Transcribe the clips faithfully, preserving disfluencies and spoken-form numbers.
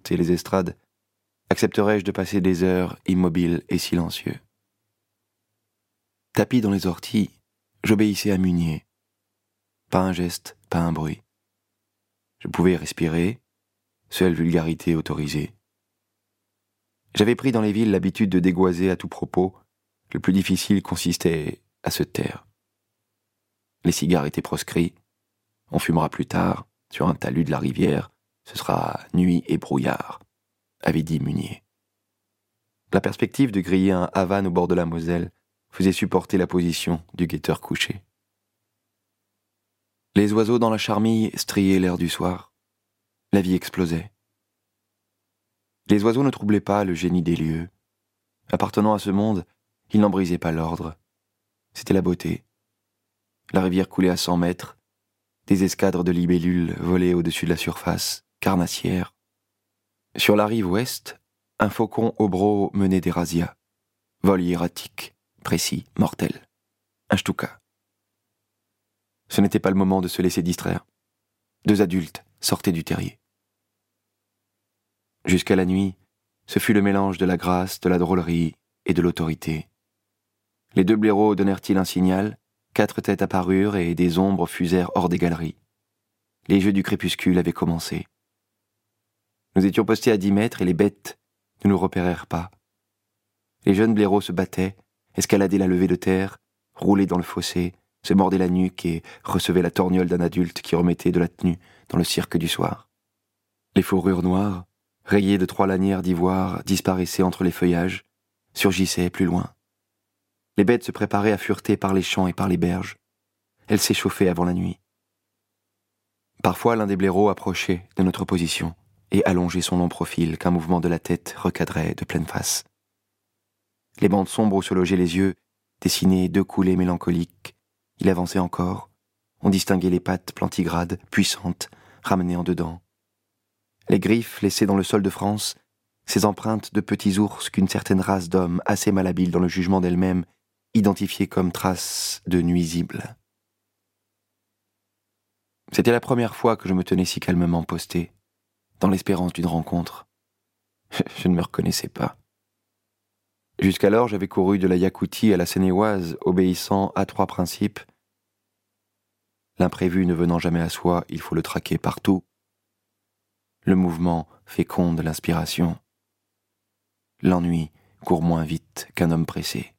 et les estrades, accepterais-je de passer des heures immobiles et silencieux. Tapi dans les orties, j'obéissais à Munier. Pas un geste, pas un bruit. Je pouvais respirer, seule vulgarité autorisée. J'avais pris dans les villes l'habitude de dégoiser à tout propos. Le plus difficile consistait à se taire. Les cigares étaient proscrits. On fumera plus tard, sur un talus de la rivière. Ce sera nuit et brouillard, avait dit Munier. La perspective de griller un Havane au bord de la Moselle faisait supporter la position du guetteur couché. Les oiseaux dans la charmille striaient l'air du soir. La vie explosait. Les oiseaux ne troublaient pas le génie des lieux. Appartenant à ce monde, ils n'en brisaient pas l'ordre. C'était la beauté. La rivière coulait à cent mètres. Des escadres de libellules volaient au-dessus de la surface, carnassières. Sur la rive ouest, un faucon obro menait des razzias. Vol hiératique, précis, mortel. Un stuka. Ce n'était pas le moment de se laisser distraire. Deux adultes sortaient du terrier. Jusqu'à la nuit, ce fut le mélange de la grâce, de la drôlerie et de l'autorité. Les deux blaireaux donnèrent-ils un signal, quatre têtes apparurent et des ombres fusèrent hors des galeries. Les jeux du crépuscule avaient commencé. Nous étions postés à dix mètres et les bêtes ne nous repérèrent pas. Les jeunes blaireaux se battaient, escaladaient la levée de terre, roulaient dans le fossé, se mordaient la nuque et recevaient la torgnole d'un adulte qui remettait de la tenue dans le cirque du soir. Les fourrures noires, rayées de trois lanières d'ivoire, disparaissaient entre les feuillages, surgissaient plus loin. Les bêtes se préparaient à fureter par les champs et par les berges. Elles s'échauffaient avant la nuit. Parfois, l'un des blaireaux approchait de notre position et allongeait son long profil qu'un mouvement de la tête recadrait de pleine face. Les bandes sombres où se logeaient les yeux dessinaient deux coulées mélancoliques. Il avançait encore. On distinguait les pattes plantigrades, puissantes, ramenées en dedans. Les griffes laissées dans le sol de France, ces empreintes de petits ours qu'une certaine race d'hommes assez malhabiles dans le jugement d'elle-même identifiaient comme traces de nuisibles. C'était la première fois que je me tenais si calmement posté, dans l'espérance d'une rencontre. Je ne me reconnaissais pas. Jusqu'alors, j'avais couru de la Yakoutie à la Seine-et-Oise, obéissant à trois principes. L'imprévu ne venant jamais à soi, il faut le traquer partout. Le mouvement féconde l'inspiration. L'ennui court moins vite qu'un homme pressé.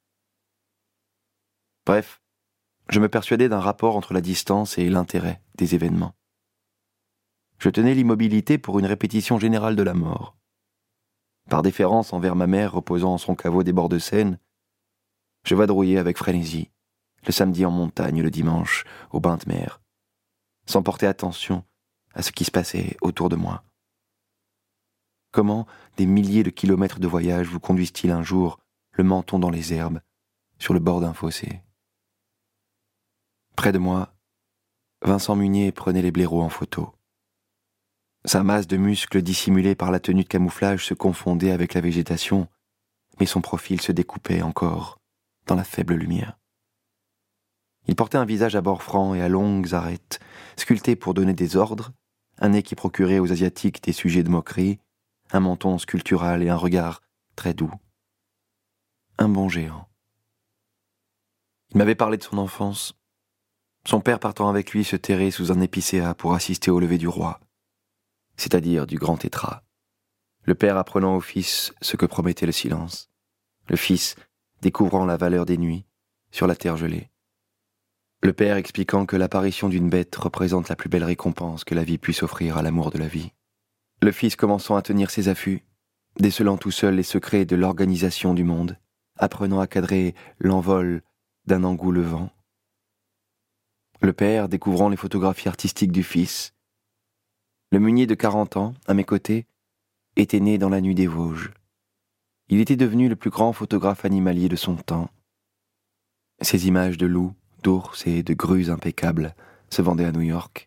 Bref, je me persuadais d'un rapport entre la distance et l'intérêt des événements. Je tenais l'immobilité pour une répétition générale de la mort. Par déférence envers ma mère reposant en son caveau des bords de Seine, je vadrouillais avec frénésie, le samedi en montagne, le dimanche au bain de mer, sans porter attention à ce qui se passait autour de moi. Comment des milliers de kilomètres de voyage vous conduisent-ils un jour, le menton dans les herbes, sur le bord d'un fossé? Près de moi, Vincent Munier prenait les blaireaux en photo. Sa masse de muscles dissimulée par la tenue de camouflage se confondait avec la végétation, mais son profil se découpait encore dans la faible lumière. Il portait un visage à bords francs et à longues arêtes, sculpté pour donner des ordres, un nez qui procurait aux Asiatiques des sujets de moquerie, un menton sculptural et un regard très doux. Un bon géant. Il m'avait parlé de son enfance. Son père partant avec lui se terrer sous un épicéa pour assister au lever du roi, c'est-à-dire du grand tétras. Le père apprenant au fils ce que promettait le silence. Le fils découvrant la valeur des nuits sur la terre gelée. Le père expliquant que l'apparition d'une bête représente la plus belle récompense que la vie puisse offrir à l'amour de la vie. Le fils commençant à tenir ses affûts, décelant tout seul les secrets de l'organisation du monde, apprenant à cadrer l'envol d'un engoulevent. Le père découvrant les photographies artistiques du fils. Le Munier de quarante ans, à mes côtés, était né dans la nuit des Vosges. Il était devenu le plus grand photographe animalier de son temps. Ses images de loups, d'ours et de grues impeccables se vendaient à New York.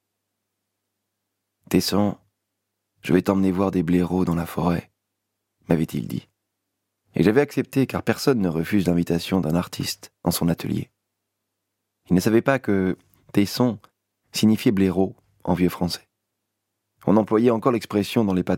« Tesson, je vais t'emmener voir des blaireaux dans la forêt, » m'avait-il dit. Et j'avais accepté car personne ne refuse l'invitation d'un artiste dans son atelier. Il ne savait pas que Tesson signifiait blaireau en vieux français. On employait encore l'expression dans les